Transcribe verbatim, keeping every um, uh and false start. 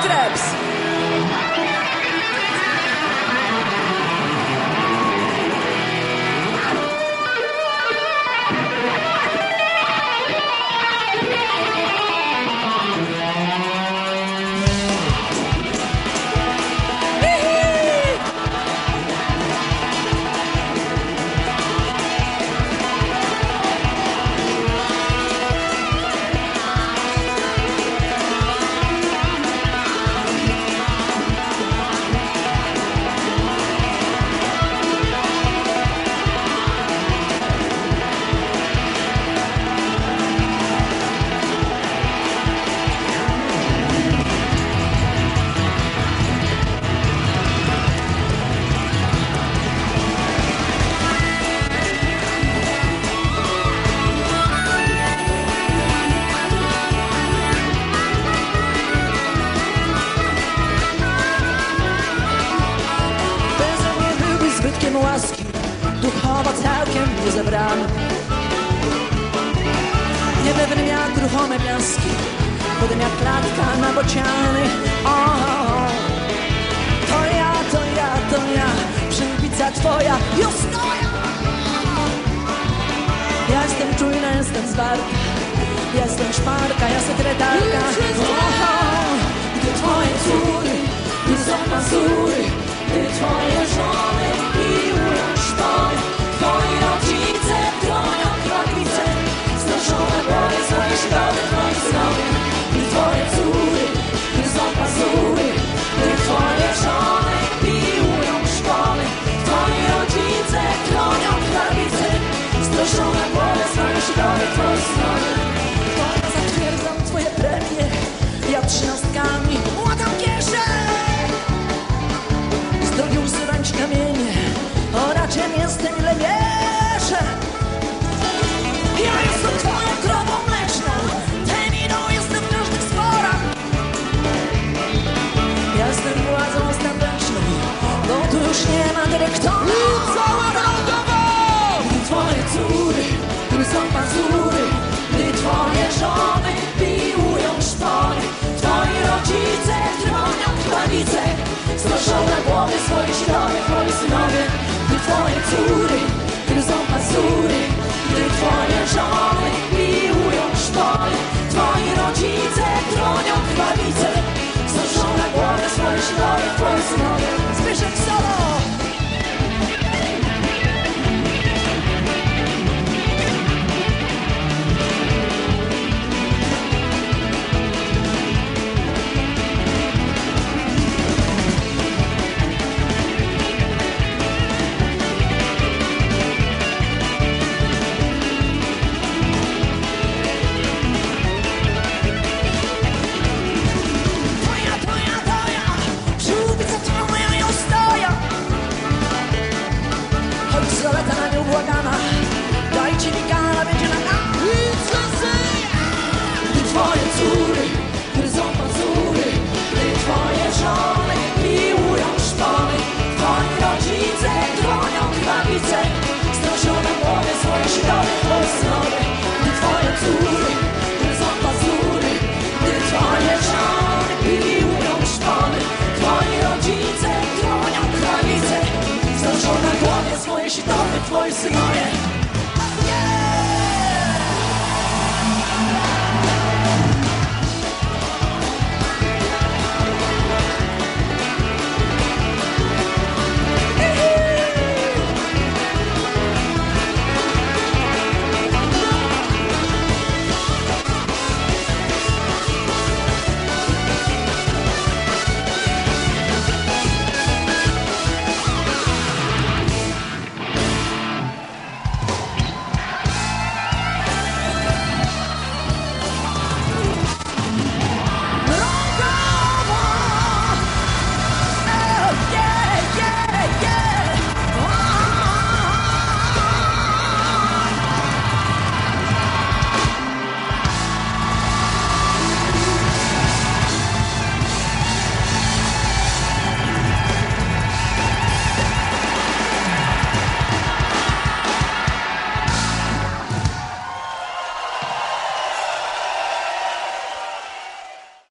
Krebs! Zbytkiem łaski, duchowo całkiem niezebrany. Niepewnym jak ruchome piaski, potem jak klatka na bociany. O, o, o. To ja, to ja, to ja, przyłbica twoja, już stoję. Ja jestem czujna, jestem zwarta, jestem szparka, ja sekretarka. O, o, gdy twoje córy, gdy są pazury, gdy twoje żony piłują szpony, twoi rodzice bronią kotwicę, znoszą na głowie swoje ślady, twoi synowie. Gdy twoje córy, gdy są pazury, gdy twoje żony piłują szpony, twoi rodzice bronią kotwicę, znoszą na głowie swoje ślady, twoi synowie. To ja zatwierdzam twoje premie, ja trzynastkami łatam kieszeń. Z drogi usuwać kamienie, oraczem jestem, ile wierzę. Ja jestem twoją krową mleczną, teminą jestem w każdych sporach. Ja jestem władzą ostateczną, bo tu już nie ma dyrektora. I cała narodowa! Gdy twoje córy, gdy są pazury, gdy twoje żony piłują szpony, twoi rodzice trwonią klawice, znoszą na głowie swoje ślady, twoi synowie. Gdy twoje córy, gdy są pazury, gdy twoje żony piłują szpony, twoi rodzice trwonią klawice, znoszą na głowie swoje ślady, twoi synowie. Zbyszek Solo! Zaleta na nią błagana, dajcie mi gana, będzie na nam. Gdy twoje córy, gdy są pazury, gdy twoje żony piłują szpony, twoi rodzice dronią klawice, znoszą na głowie swoje ślady, twoi synowie. Gdy twoje córy, gdy są pazury, gdy twoje żony piłują szpony, twoi rodzice dronią klawice, znoszą na głowie swoje ślady, twoi synowie.